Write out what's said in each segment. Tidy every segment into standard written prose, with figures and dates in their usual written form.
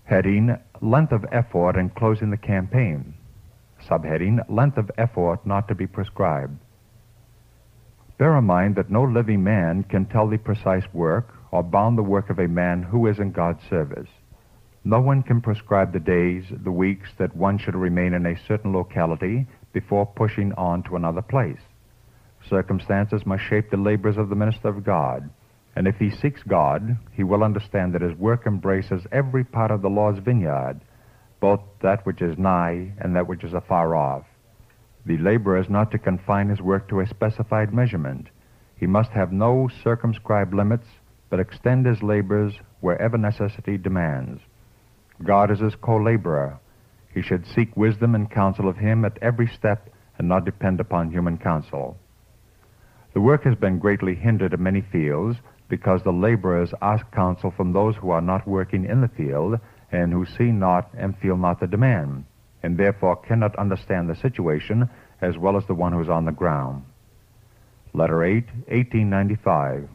Heading, Length of effort in closing the campaign. Subheading, Length of effort not to be prescribed. Bear in mind that no living man can tell the precise work or bound the work of a man who is in God's service. No one can prescribe the days, the weeks that one should remain in a certain locality before pushing on to another place. Circumstances must shape the labors of the minister of God, and if he seeks God, he will understand that his work embraces every part of the Lord's vineyard, both that which is nigh and that which is afar off. The laborer is not to confine his work to a specified measurement. He must have no circumscribed limits, but extend his labors wherever necessity demands. God is his co-laborer. He should seek wisdom and counsel of him at every step and not depend upon human counsel. The work has been greatly hindered in many fields because the laborers ask counsel from those who are not working in the field and who see not and feel not the demand, and therefore cannot understand the situation as well as the one who is on the ground. Letter 8, 1895.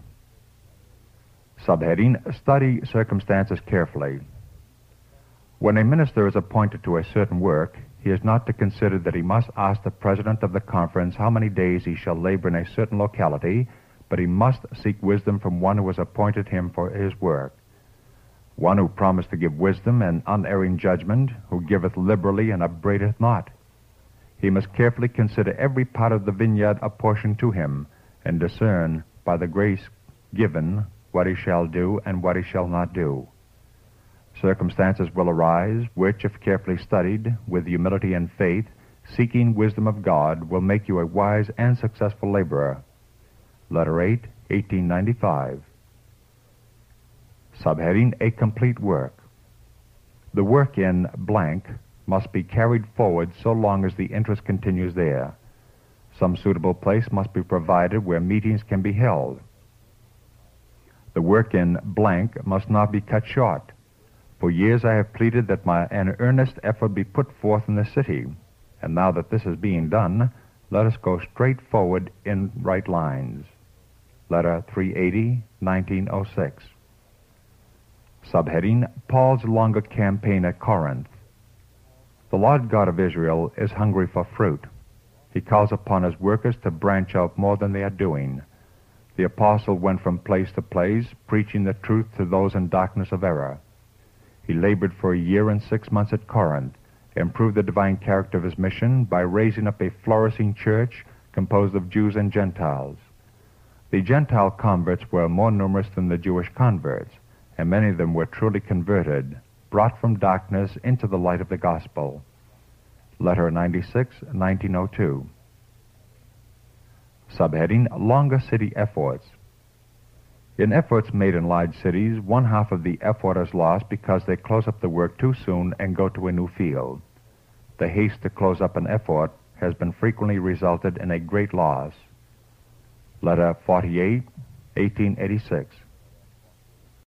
Subheading, Study circumstances carefully. When a minister is appointed to a certain work, he is not to consider that he must ask the president of the conference how many days he shall labor in a certain locality, but he must seek wisdom from one who has appointed him for his work. One who promised to give wisdom and unerring judgment, who giveth liberally and upbraideth not. He must carefully consider every part of the vineyard apportioned to him, and discern by the grace given what he shall do and what he shall not do. Circumstances will arise which, if carefully studied with humility and faith, seeking wisdom of God, will make you a wise and successful laborer. Letter 8, 1895. Subheading, A complete work. The work in blank must be carried forward so long as the interest continues there. Some suitable place must be provided where meetings can be held. The work in blank must not be cut short. For years I have pleaded that an earnest effort be put forth in the city, and now that this is being done, let us go straight forward in right lines. Letter 380, 1906. Subheading, Paul's longer campaign at Corinth. The Lord God of Israel is hungry for fruit. He calls upon his workers to branch out more than they are doing. The apostle went from place to place, preaching the truth to those in darkness of error. He labored for a year and 6 months at Corinth, improved the divine character of his mission by raising up a flourishing church composed of Jews and Gentiles. The Gentile converts were more numerous than the Jewish converts, and many of them were truly converted, brought from darkness into the light of the gospel. Letter 96, 1902. Subheading, Longer city efforts. In efforts made in large cities, one half of the effort is lost because they close up the work too soon and go to a new field. The haste to close up an effort has been frequently resulted in a great loss. Letter 48, 1886.